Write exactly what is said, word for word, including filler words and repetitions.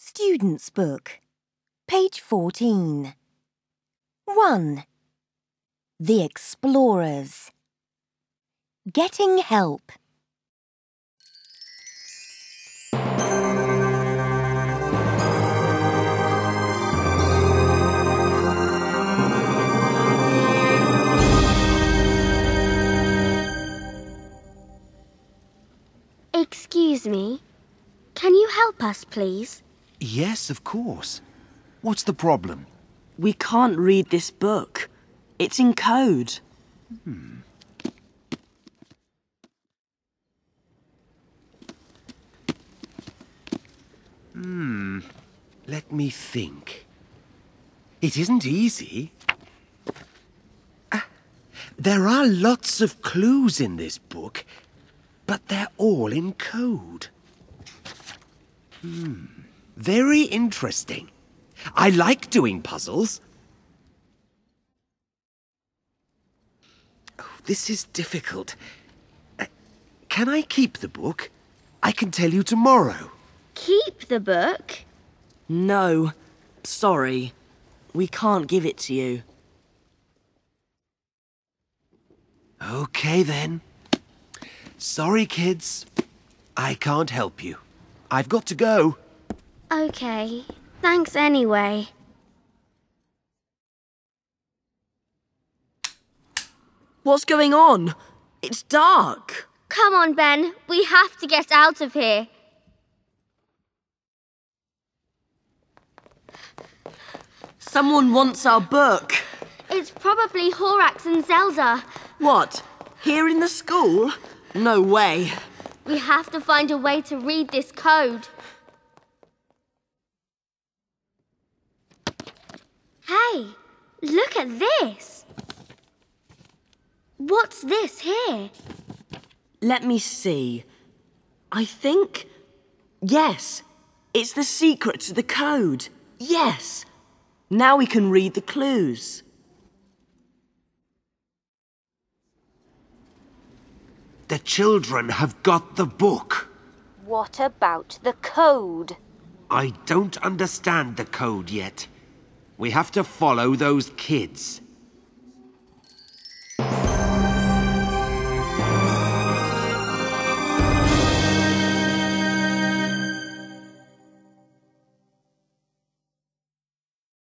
Student's Book, page fourteen. one. The Explorers. Getting help. Excuse me. Can you help us, please? Yes, of course. What's the problem? We can't read this book. It's in code. Hmm. Hmm. Let me think. It isn't easy. Ah, there are lots of clues in this book, but they're all in code. Hmm. Very interesting. I like doing puzzles. Oh, this is difficult. Uh, can I keep the book? I can tell you tomorrow. Keep the book? No, sorry. We can't give it to you. Okay, then. Sorry, kids. I can't help you. I've got to go. Okay, thanks anyway. What's going on? It's dark. Come on, Ben. We have to get out of here. Someone wants our book. It's probably Horax and Zelda. What? Here in the school? No way. We have to find a way to read this code. Hey, look at this. What's this here? Let me see. I think... Yes, it's the secret to the code. Yes. Now we can read the clues. The children have got the book. What about the code? I don't understand the code yet. We have to follow those kids.